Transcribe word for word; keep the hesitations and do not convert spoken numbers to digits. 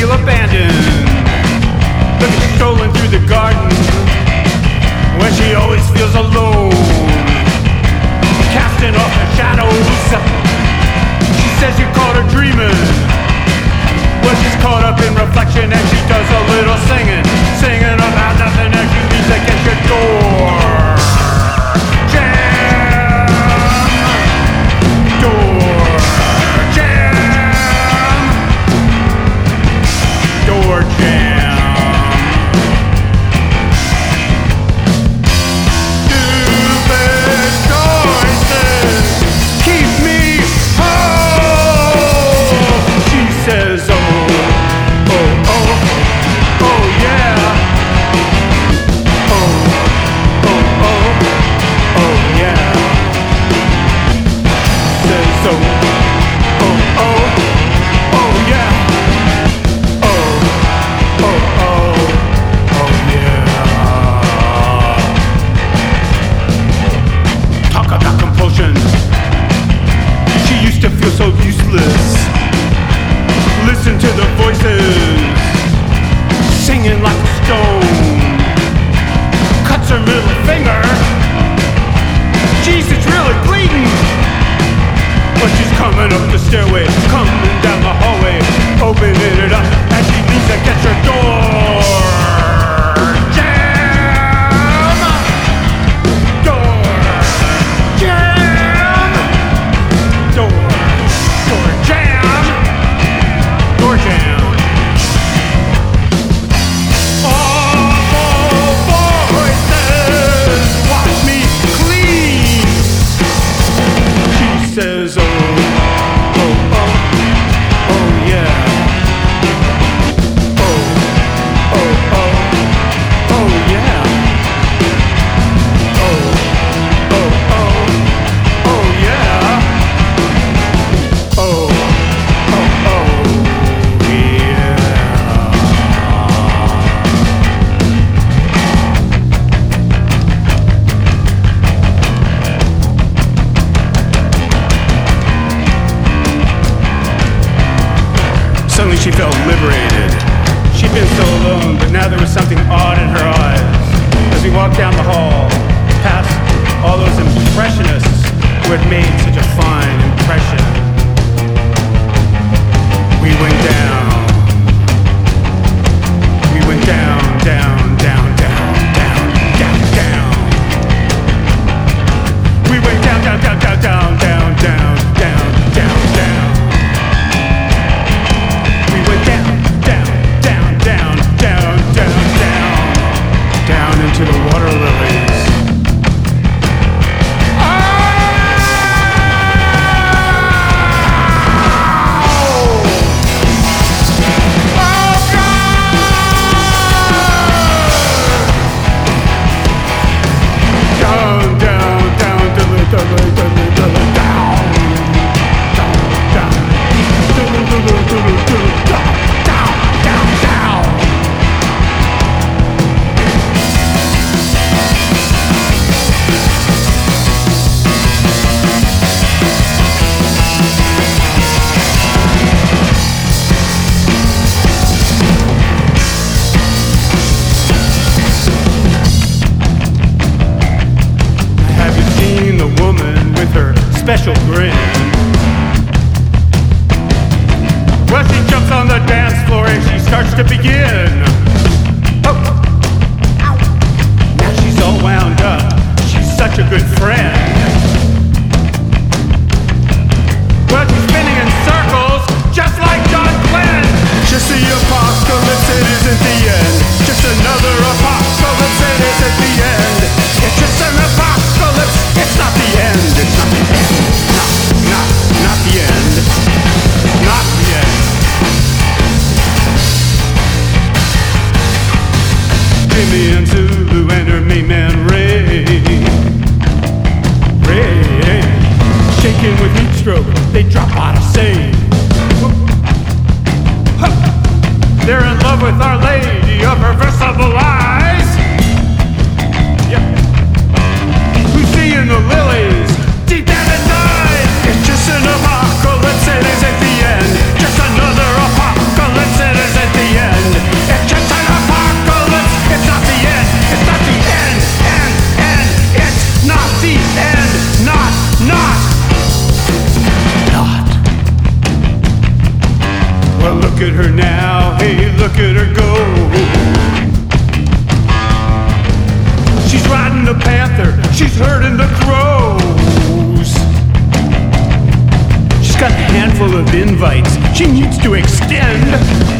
feel abandoned. Look at her strolling through the garden when she always feels alone, casting off the shadows. She says you caught her dreaming. Well, she's caught up in reflection and she does a little singing, singing about nothing as she leaves against your door. Jam! Door! Jam! Door jam! Stupid choices keep me whole. She says, oh, oh, oh, oh yeah. Oh, oh, oh, oh yeah. Says, oh, oh, oh, oh yeah. Oh, oh, oh, oh yeah. Talk about compulsion. She used to feel so useless. Listen to the voices, singing like a stone. Cuts her middle finger. Jeez, it's really bleeding. But she's coming up the stairway, coming down the hallway, opening it up as she leans against her door. Jam! Door! Jam! Door! Door jam! Door jam! Awful voices wash me clean. She says, oh, oh, oh, oh yeah. Oh, oh, oh, oh yeah. Oh, oh, oh, oh yeah. Oh, oh, oh yeah. Suddenly she felt liberated. She'd been so alone, but now there was something odd in her eyes. As we walked down the hall, past all those impressionists who had made such a fine impression, we went down. We went down, down, down, down, down, down, down. We went down, down, down, down, down, down, down, down, down, down. We went down, down, down, down, down, down, down, down into the water lilies. Down, down, down, down, down, down, down, down, down, down, down, down. Have you seen the woman with her special grin? Well, she jumps on the dance floor and she starts to begin. Oh. Now she's all wound up. She's such a good friend. Well, she's spinning in circles just like John Glenn. Just the apocalypse, it isn't the end. Just another apocalypse, it isn't the end. It's just an apocalypse, it's not the end. It's not the end. herding the crows. She's got a handful of invites she needs to extend.